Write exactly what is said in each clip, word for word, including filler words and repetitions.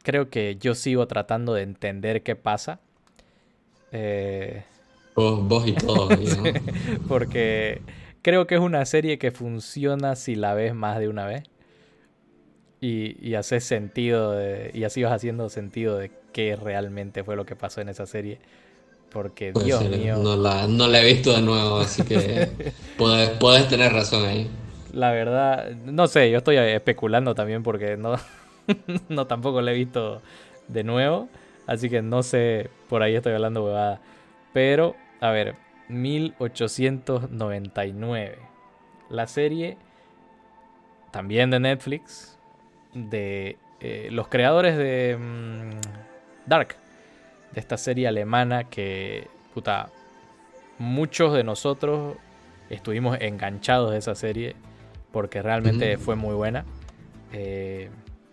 creo que yo sigo tratando de entender qué pasa. Eh, Vos, vos y todo, y, sí, ¿no? porque creo que es una serie que funciona si la ves más de una vez. Y, y haces sentido de, y así vas haciendo sentido de qué realmente fue lo que pasó en esa serie. Porque, Puede Dios ser, mío, no la, no la he visto de nuevo, así que podés, podés tener razón ahí. la verdad, no sé, yo estoy especulando también porque no, no tampoco la he visto de nuevo. Así que no sé, por ahí estoy hablando huevada. Pero, a ver, mil ochocientos noventa y nueve. La serie, también de Netflix, de eh, los creadores de mm, Dark, de esta serie alemana que, puta, muchos de nosotros estuvimos enganchados de esa serie porque Ujú. realmente fue muy buena. Eh,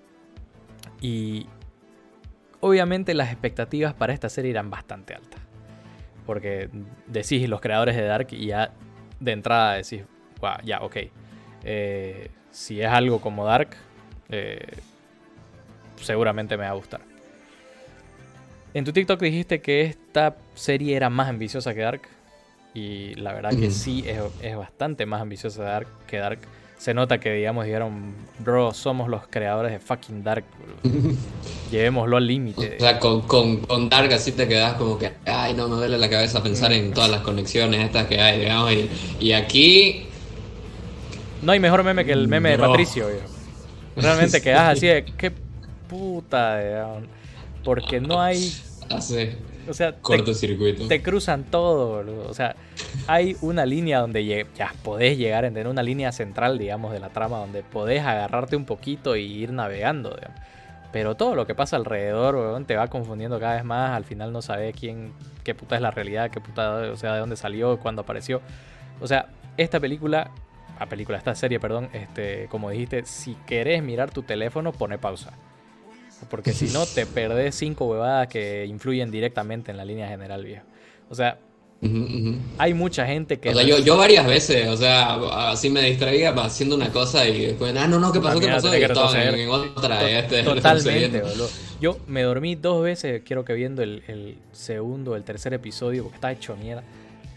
y obviamente las expectativas para esta serie eran bastante altas. Porque decís los creadores de Dark y ya de entrada decís, wow, ya, ok. Eh, si es algo como Dark, eh, seguramente me va a gustar. En tu TikTok dijiste que esta serie era más ambiciosa que Dark. Y la verdad que Ujú. sí, es, es bastante más ambiciosa de Dark que Dark. Se nota que, digamos, dijeron, bro, somos los creadores de fucking Dark, bro. Llevémoslo al O límite. sea, con, con, con Dark así te quedas como que, ay, no me duele la cabeza pensar Mm, en todas las conexiones estas que hay, digamos, y, y aquí, No hay mejor meme que el meme de bro. Patricio, viejo. Realmente quedas así de, qué puta, digamos. Porque no hay, Hace o sea, te, cortocircuito. te cruzan todo, boludo. O sea, hay una línea donde lle- ya podés llegar a tener una línea central, digamos, de la trama donde podés agarrarte un poquito y ir navegando, digamos. Pero todo lo que pasa alrededor, weón, te va confundiendo cada vez más. Al final no sabes quién, qué puta es la realidad, qué puta, o sea, de dónde salió, cuándo apareció. O sea, esta película, la película, esta serie, perdón, este, como dijiste, si querés mirar tu teléfono, pone pausa. Porque si no, te perdés cinco huevadas que influyen directamente en la línea general, viejo. O sea, Ujú, ujú. hay mucha gente O que... sea, yo, Ref... yo varias veces, o sea, así me distraía haciendo una cosa y después, ah, no, no, ¿qué Puta pasó? ¿Qué mierda, pasó? tenés Y que estaba en, retroceder. en Sí, otra, to- y este, totalmente, retrocediendo. boludo. Yo me dormí dos veces, quiero que viendo el, el segundo, el tercer episodio, porque estaba hecho mierda.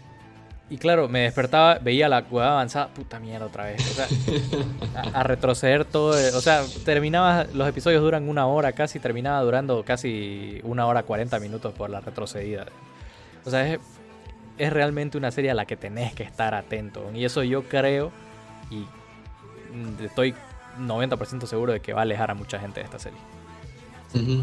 Y claro, me despertaba, veía la huevada avanzada, puta mierda otra vez. O sea, a, a retroceder todo. eh, O sea, terminaba, los episodios duran una hora casi, terminaba durando casi una hora cuarenta minutos por la retrocedida. O sea, es, es realmente una serie a la que tenés que estar atento. Y eso yo creo, y mm, estoy noventa por ciento seguro de que va a alejar a mucha gente de esta serie. Ujú.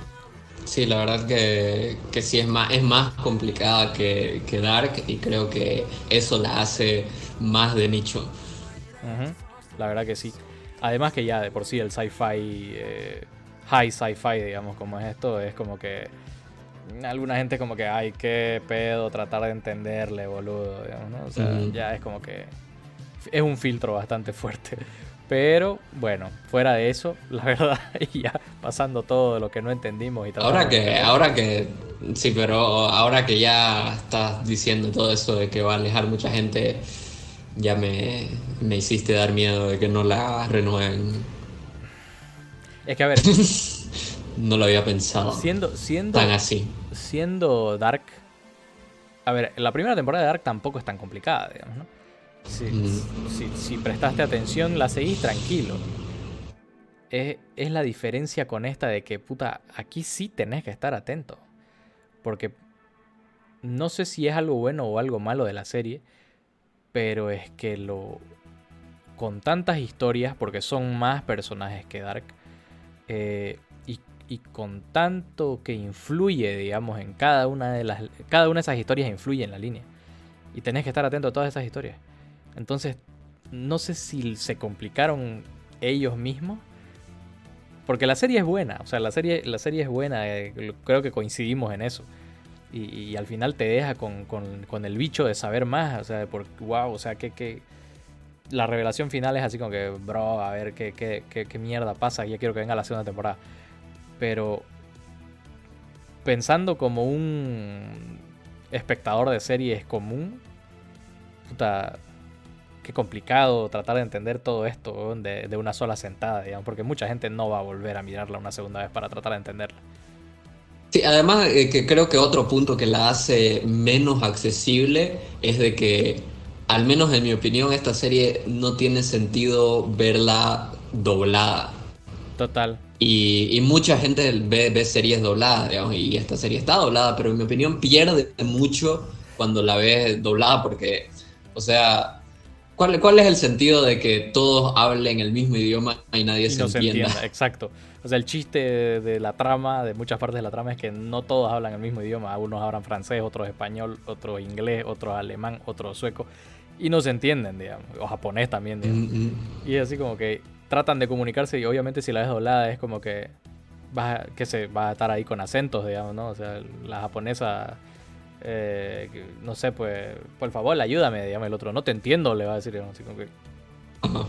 Sí, la verdad que, que sí es más, es más complicada que, que Dark y creo que eso la hace más de nicho. Ujú, la verdad que sí. Además que ya de por sí el sci-fi, eh, high sci-fi, digamos, como es esto, es como que alguna gente como que, ay, qué pedo tratar de entenderle, boludo, digamos, ¿no? O sea, Ujú. ya es como que es un filtro bastante fuerte. Pero bueno, fuera de eso, la verdad, y ya pasando todo lo que no entendimos y Ahora tratamos de que, entender. ahora que, sí, pero ahora que ya estás diciendo todo eso de que va a alejar mucha gente, ya me, me hiciste dar miedo de que no la renueven. Es que a ver, No lo había pensado siendo, tan siendo, así. siendo Dark, a ver, la primera temporada de Dark tampoco es tan complicada, digamos, ¿no? Si, Mm. si, si prestaste atención, la seguís tranquilo. Es, es la diferencia con esta de que, puta, aquí sí tenés que estar atento. Porque no sé si es algo bueno o algo malo de la serie, pero es que lo... Con tantas historias, porque son más personajes que Dark, eh, y, y con tanto que influye, digamos, en cada una de las... Cada una de esas historias influye en la línea. Y tenés que estar atento a todas esas historias. Entonces, no sé si se complicaron ellos mismos. Porque la serie es buena, o sea, la serie, la serie es buena, eh, creo que coincidimos en eso. Y, y al final te deja con, con, con, el bicho de saber más, o sea, de por, wow, o sea, que, que la revelación final es así como que, bro, a ver qué, qué, qué, qué mierda pasa, ya quiero que venga la segunda temporada. Pero pensando como un espectador de series común, puta, qué complicado tratar de entender todo esto de, de una sola sentada, digamos, porque mucha gente no va a volver a mirarla una segunda vez para tratar de entenderla. Sí, además eh, que creo que otro punto que la hace menos accesible es de que, al menos en mi opinión, esta serie no tiene sentido verla doblada. Total. Y, y mucha gente ve, ve series dobladas, digamos, y esta serie está doblada, pero en mi opinión pierde mucho cuando la ves doblada porque, o sea, ¿cuál, cuál es el sentido de que todos hablen el mismo idioma y nadie Y se no se entienda? entienda, exacto. O sea, el chiste de, de la trama, de muchas partes de la trama, es que no todos hablan el mismo idioma. Unos hablan francés, otros español, otros inglés, otros alemán, otros sueco. Y no se entienden, digamos. O japonés también, digamos. Mm, mm. Y es así como que tratan de comunicarse y obviamente si la ves doblada es como que vas a, que se va a estar ahí con acentos, digamos, ¿no? O sea, la japonesa, eh, no sé, pues, por favor, ayúdame, digamos, el otro, no te entiendo, le va a decir, digamos, así como que Ajá.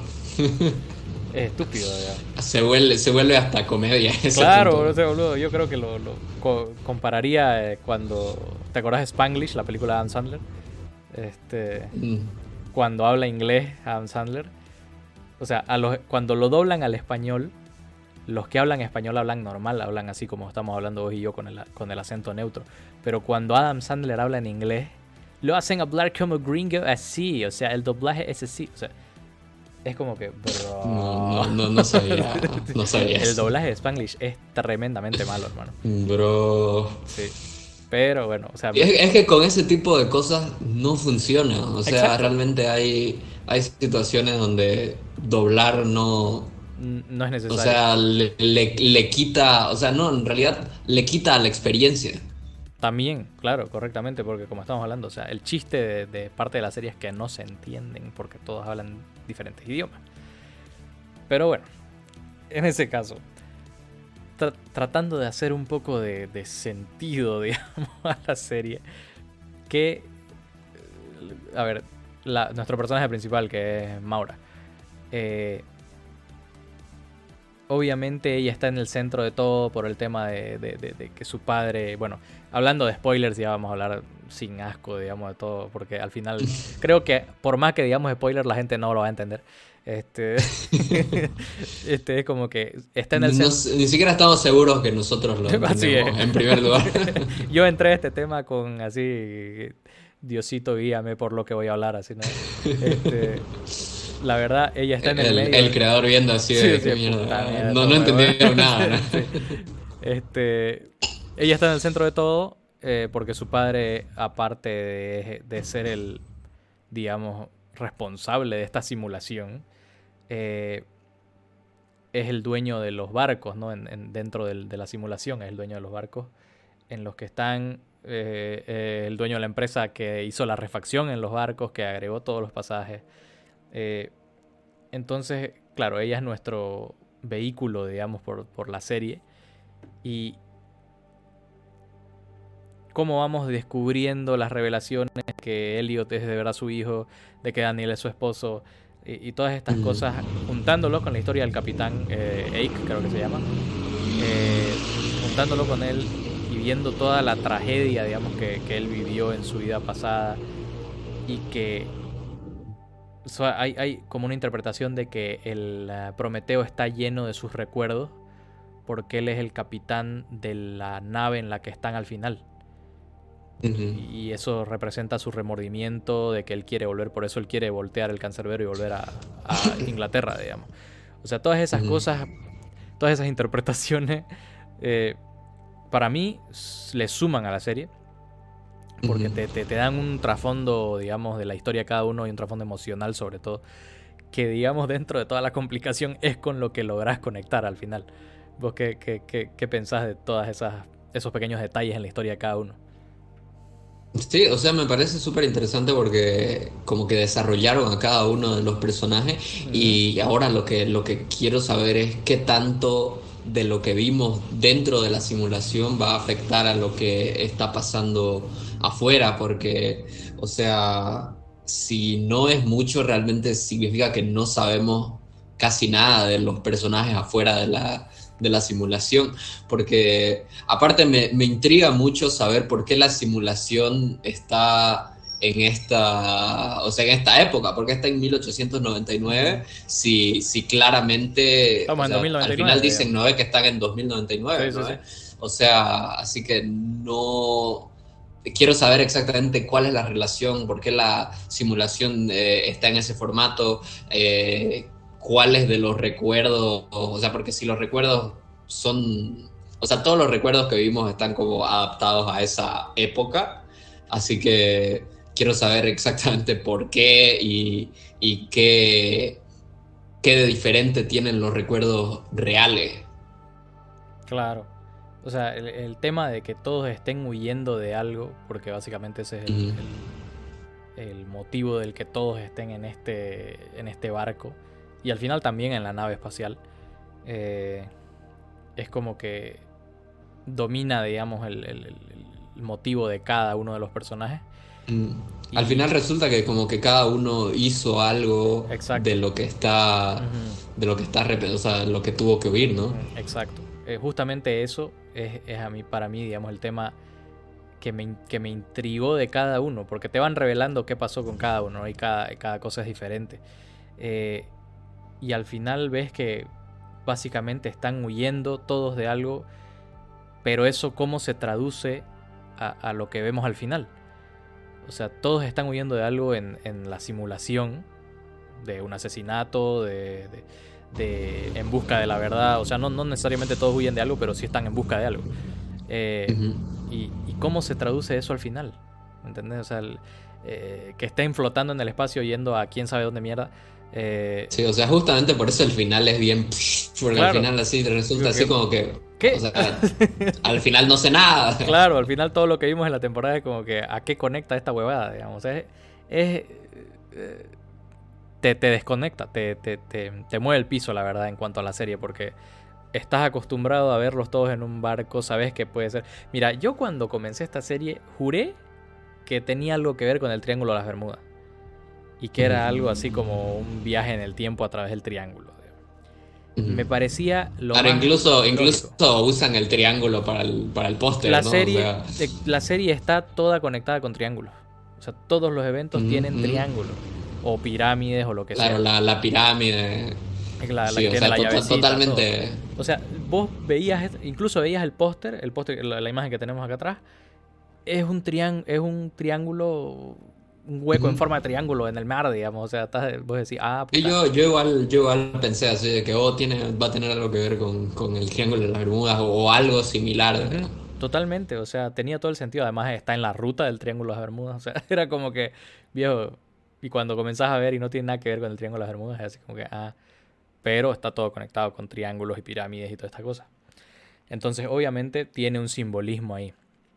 es estúpido, digamos. Se vuelve, se vuelve hasta comedia ese Claro, punto. no sé, boludo, yo creo que lo, lo co- compararía eh, cuando, ¿te acordás de Spanglish, la película de Adam Sandler? Este, Mm. cuando habla inglés Adam Sandler. O sea, a los, cuando lo doblan al español, los que hablan español hablan normal, hablan así como estamos hablando vos y yo con el, con el acento neutro. Pero cuando Adam Sandler habla en inglés, lo hacen hablar como gringo así. O sea, el doblaje es así. O sea, es como que, bro. No, no, no, no sabía, no sabía El eso. doblaje de Spanglish es tremendamente malo, hermano. Bro. Sí. Pero bueno, o sea, Es, es que con ese tipo de cosas no funciona. O sea, exacto. realmente hay, hay situaciones donde doblar no. n- no es O necesario. sea, le, le, le quita. O sea, no, en realidad le quita a la experiencia. También, claro, correctamente, porque como estamos hablando, o sea, el chiste de, de parte de la serie es que no se entienden porque todos hablan diferentes idiomas. Pero bueno, en ese caso, tra- tratando de hacer un poco de, de sentido, digamos, a la serie, que, eh, a ver, la- nuestro personaje principal, que es Maura, eh, obviamente ella está en el centro de todo por el tema de, de- de- de que su padre, bueno, hablando de spoilers ya vamos a hablar sin asco, digamos, de todo, porque al final creo que por más que digamos spoilers la gente no lo va a entender. Este, este es como que está en el No centro. sé, ni siquiera estamos seguros que nosotros lo Así entendemos, es. en primer lugar. Yo entré a este tema con así, Diosito guíame por lo que voy a hablar, así, ¿no? Este, la verdad, ella está en el, El, medio. el creador viendo así Sí, de sí, qué mierda. puta mierda, No, no huevón. entendieron nada, ¿no? Sí. Este, ella está en el centro de todo eh, porque su padre, aparte de, de ser el, digamos, responsable de esta simulación, eh, es el dueño de los barcos, ¿no? En, en- dentro del- de la simulación, es el dueño de los barcos en los que están, eh, eh, el dueño de la empresa que hizo la refacción en los barcos, que agregó todos los pasajes. Eh, entonces, claro, ella es nuestro vehículo, digamos, por, por la serie. Y cómo vamos descubriendo las revelaciones que Elliot es de verdad su hijo, de que Daniel es su esposo, y, y todas estas Mm. cosas, juntándolo con la historia del capitán eh, Ake, creo que se llama, eh, juntándolo con él y viendo toda la tragedia, digamos, que, que él vivió en su vida pasada y que o sea, hay, hay como una interpretación de que el uh, Prometeo está lleno de sus recuerdos porque él es el capitán de la nave en la que están al final. Ujú. Y eso representa su remordimiento de que él quiere volver, por eso él quiere voltear el cancerbero y volver a, a Inglaterra, digamos. O sea, todas esas Ujú. cosas, todas esas interpretaciones, eh, para mí s- le suman a la serie. Porque Ujú. te, te, te dan un trasfondo, digamos, de la historia de cada uno y un trasfondo emocional sobre todo. Que, digamos, dentro de toda la complicación es con lo que lográs conectar al final. ¿Vos qué, qué, qué, qué pensás de todas esas esos pequeños detalles en la historia de cada uno? Sí, o sea, me parece súper interesante porque como que desarrollaron a cada uno de los personajes Ujú. y ahora lo que, lo que quiero saber es qué tanto de lo que vimos dentro de la simulación va a afectar a lo que está pasando afuera, porque, o sea, si no es mucho, realmente significa que no sabemos casi nada de los personajes afuera de la, de la simulación, porque aparte me, me intriga mucho saber por qué la simulación está en esta, o sea, en esta época, porque está en mil ochocientos noventa y nueve, si, si claramente, Estamos o en sea, dos mil noventa y nueve, al final dicen, digamos. ¿no ve que están en dos mil noventa y nueve? Sí, ¿No sí, ve? sí. O sea, así que no... Quiero saber exactamente cuál es la relación, por qué la simulación eh, está en ese formato, eh, cuáles de los recuerdos, o sea, porque si los recuerdos son, o sea, todos los recuerdos que vimos están como adaptados a esa época, así que quiero saber exactamente por qué y, y qué, qué de diferente tienen los recuerdos reales. Claro. O sea, el, el tema de que todos estén huyendo de algo, porque básicamente ese es el, Mm. el, el motivo del que todos estén en este, en este barco, y al final también en la nave espacial, eh, es como que domina, digamos, el, el- el- el motivo de cada uno de los personajes. Mm. Al Y final resulta que como que cada uno hizo algo de exacto. lo que está, Ujú. de lo que está, rep- o sea, lo que tuvo que huir, ¿no? Mm, exacto. Eh, justamente eso es, es a mí, para mí, digamos, el tema que me, in- que me intrigó de cada uno, porque te van revelando qué pasó con cada uno, ¿no? Y cada, cada cosa es diferente. Eh, y al final ves que básicamente están huyendo todos de algo, pero eso cómo se traduce a, a lo que vemos al final. O sea, todos están huyendo de algo en, en la simulación, de un asesinato, de, de- de- en busca de la verdad. O sea, no, no necesariamente todos huyen de algo, pero sí están en busca de algo. Eh, Ujú. y, y cómo se traduce eso al final. ¿Me entendés? O sea, el- eh, que estén flotando en el espacio yendo a quién sabe dónde mierda. Eh, Sí, o sea, justamente por eso el final es bien, porque al claro. final así resulta así ¿Qué? como que, o ¿Qué? sea, al final no sé nada. Claro, al final todo lo que vimos en la temporada es como que a qué conecta esta huevada, digamos. Es, es, eh, te, te desconecta, te, te, te, te mueve el piso, la verdad, en cuanto a la serie, porque estás acostumbrado a verlos todos en un barco, sabes que puede ser. Mira, yo cuando comencé esta serie juré que tenía algo que ver con el Triángulo de las Bermudas y que era algo así como un viaje en el tiempo a través del triángulo. Me Ujú. parecía lo Ahora más incluso, incluso lógico. usan el triángulo para el, para el La póster, ¿no? O serie, sea, de- la serie está toda conectada con triángulos. O sea, todos los eventos tienen ujú. triángulos. O pirámides o lo que Claro, sea. la, la pirámide, La, la sí, que o tiene sea, la to- to- llavecita, todo. totalmente. O sea, vos veías, incluso veías el póster, el póster, la, la imagen que tenemos acá atrás, es un triángulo, es un triángulo, un hueco en Ujú. forma de triángulo en el mar, digamos. O sea, estás, vos decís, ah, Y puta. yo, yo igual, yo igual pensé así de que oh, tiene, va a tener algo que ver con, con el Triángulo de las Bermudas o, o algo similar. Ujú, totalmente, o sea, tenía todo el sentido. Además, está en la ruta del Triángulo de las Bermudas. O sea, era como que, viejo, y cuando comenzás a ver y no tiene nada que ver con el Triángulo de las Bermudas, es así como que, ah, pero está todo conectado con triángulos y pirámides y toda esta cosa. Entonces, obviamente, tiene un simbolismo ahí.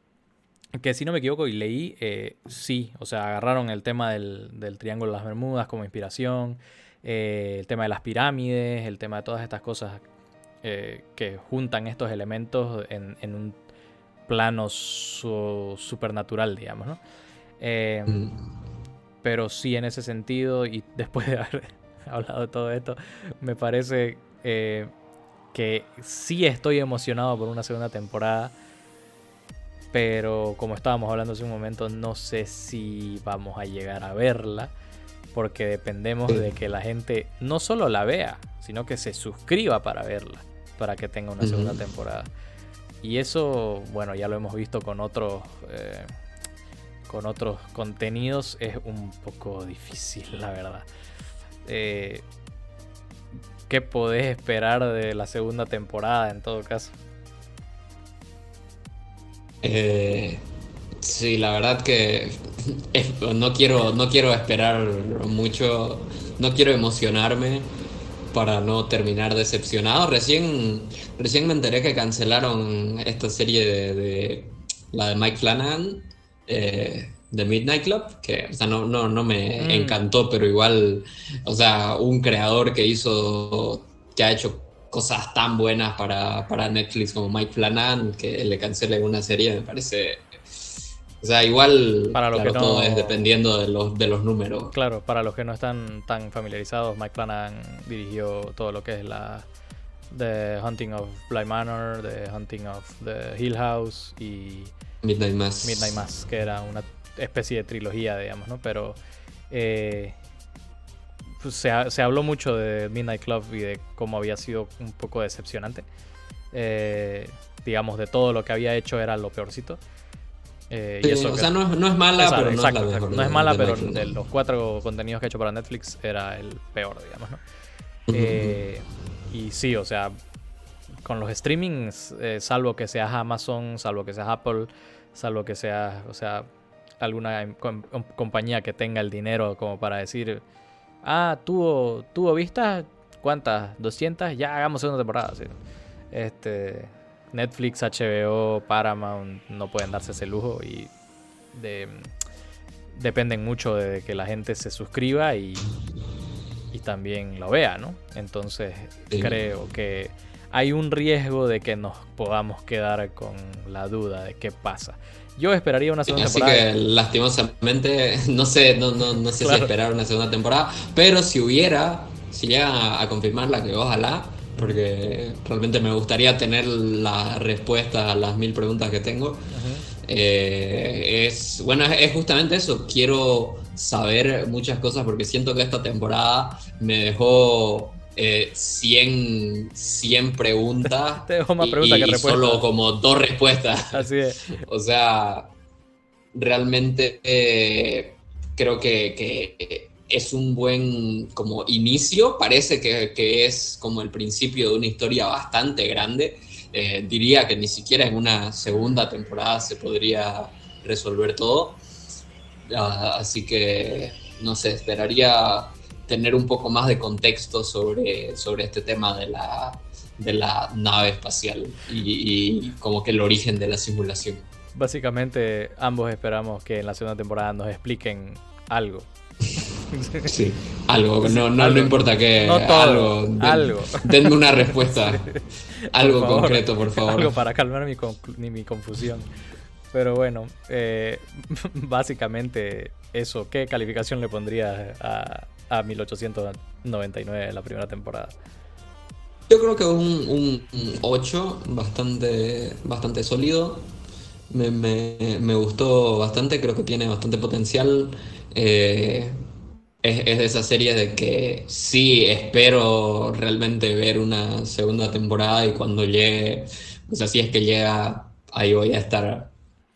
Que si no me equivoco y leí, eh, sí, o sea, agarraron el tema del, del Triángulo de las Bermudas como inspiración, eh, el tema de las pirámides, el tema de todas estas cosas eh, que juntan estos elementos en, en un plano su- supernatural, digamos, ¿no? Eh, Mm. pero sí, en ese sentido, y después de haber hablado de todo esto, me parece eh, que sí estoy emocionado por una segunda temporada, pero como estábamos hablando hace un momento, no sé si vamos a llegar a verla, porque dependemos Sí. de que la gente no solo la vea, sino que se suscriba para verla, para que tenga una segunda Ujú. temporada. Y eso, bueno, ya lo hemos visto con otros, eh, con otros contenidos, es un poco difícil, la verdad. Eh, ¿Qué podés esperar de la segunda temporada en todo caso? Eh, sí, la verdad que es- no quiero, no quiero esperar mucho, no quiero emocionarme para no terminar decepcionado. Recién, recién me enteré que cancelaron esta serie de, de- la de Mike Flanagan, eh, de Midnight Club, que o sea, no, no, no me Mm, encantó, pero igual, o sea, un creador que hizo, que ha hecho cosas tan buenas para, para Netflix como Mike Flanagan, que le cancele una serie, me parece. O sea, igual, para los que claro, todo es no, dependiendo de los, de los números. claro, para los que no están tan familiarizados, Mike Flanagan dirigió todo lo que es la The Hunting of Bly Manor, The Hunting of the Hill House y Midnight Mass. Midnight Mass, que era una especie de trilogía, digamos, ¿no? Pero eh, pues se, ha, se habló mucho de Midnight Club y de cómo había sido un poco decepcionante. Eh, digamos, de todo lo que había hecho era lo peorcito. Eh, Sí, y eso o que, sea, no es, no es mala, exacto, pero no exacto, es la exacto. mejor. No es de- mala, de pero Netflix, de ¿no? los cuatro contenidos que ha hecho para Netflix era el peor, digamos, ¿no? Ujú, Eh, y sí, o sea, con los streamings, eh, salvo que seas Amazon, salvo que seas Apple, salvo que seas, o sea, alguna em- com- com- compañía que tenga el dinero como para decir, ah, tuvo, tuvo vistas, ¿cuántas? ¿doscientas? Ya hagamos segunda temporada, sí. Este, Netflix, H B O, Paramount no pueden darse ese lujo y de, dependen mucho de que la gente se suscriba y, y también lo vea, ¿no? Entonces sí. creo que hay un riesgo de que nos podamos quedar con la duda de qué pasa. Yo esperaría una segunda Así temporada. que lastimosamente, no sé, no, no, no sé si Claro. esperar una segunda temporada, pero si hubiera, si llega a confirmarla, que ojalá, porque realmente me gustaría tener la respuesta a las mil preguntas que tengo. Ujú. Eh, es, bueno, es, es justamente eso, quiero saber muchas cosas porque siento que esta temporada me dejó eh, cien, cien preguntas Te dejo más y, preguntas que y respuestas. solo como dos respuestas. Así es. O sea, realmente eh, creo que, que es un buen como inicio, parece que, que es como el principio de una historia bastante grande. Eh, diría que ni siquiera en una segunda temporada se podría resolver todo. Ah, así que, no sé, esperaría tener un poco más de contexto sobre, sobre este tema de la, de la nave espacial y, y como que el origen de la simulación. Básicamente, ambos esperamos que en la segunda temporada nos expliquen algo. Sí, algo, no, no, Algo. no importa que No todo, algo, den- algo. denme una respuesta, Sí. algo Por favor, concreto, por favor. Algo para calmar mi, conclu- ni mi confusión. Pero bueno, eh, básicamente eso. ¿Qué calificación le pondrías a, a mil ochocientos noventa y nueve la primera temporada? Yo creo que un, un, un ocho, bastante, bastante sólido. Me, me, me gustó bastante, creo que tiene bastante potencial. Eh, es, es de esa serie de que sí espero realmente ver una segunda temporada y cuando llegue, o sea, si es que llega, ahí voy a estar.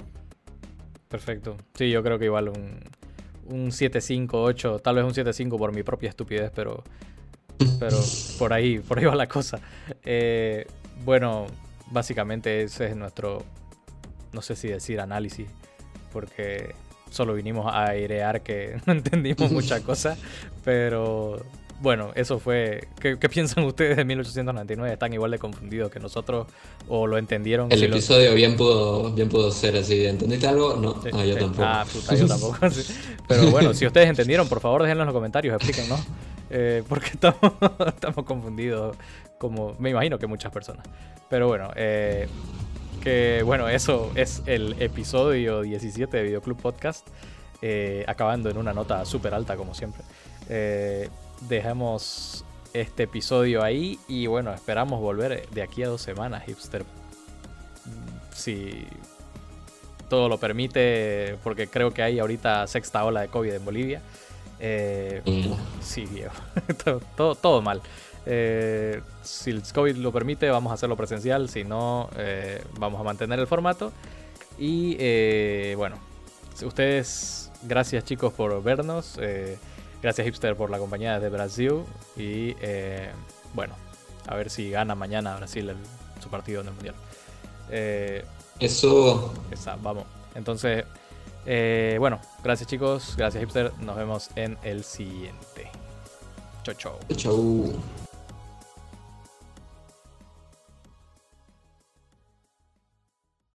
Perfecto. Sí, yo creo que igual un, un siete cinco, ocho, tal vez un siete cinco por mi propia estupidez, pero, pero por ahí, por ahí va la cosa. Eh, bueno, básicamente ese es nuestro, no sé si decir análisis, porque solo vinimos a airear que no entendimos muchas cosas, pero bueno, eso fue. ¿Qué, qué piensan ustedes de mil ochocientos noventa y nueve? ¿Están igual de confundidos que nosotros o lo entendieron? El Si lo- episodio bien pudo, bien pudo ser así. ¿Entendiste algo? No, Sí, ah, yo sí. tampoco. Ah, puta, yo tampoco. Sí. Pero bueno, si ustedes entendieron, por favor déjenlo en los comentarios, explíquennos. Eh, porque estamos, estamos confundidos, como me imagino que muchas personas. Pero bueno, eh, que bueno, eso es el episodio diecisiete de Videoclub Podcast. Eh, acabando en una nota súper alta, como siempre. Eh, dejamos este episodio ahí y bueno, esperamos volver de aquí a dos semanas, hipster. Si todo lo permite, porque creo que hay ahorita sexta ola de COVID en Bolivia. Eh, Mm. sí, viejo. todo, todo, todo mal. Eh, si el COVID lo permite, vamos a hacerlo presencial. Si no, eh, vamos a mantener el formato. Y eh, bueno, ustedes, gracias chicos por vernos. Eh, gracias Hipster por la compañía desde Brasil. Y eh, bueno, a ver si gana mañana Brasil el, su partido en el Mundial. Eh, Eso. esa, vamos. Entonces, eh, bueno, gracias chicos, gracias Hipster. Nos vemos en el siguiente. Chau, chau. Chau.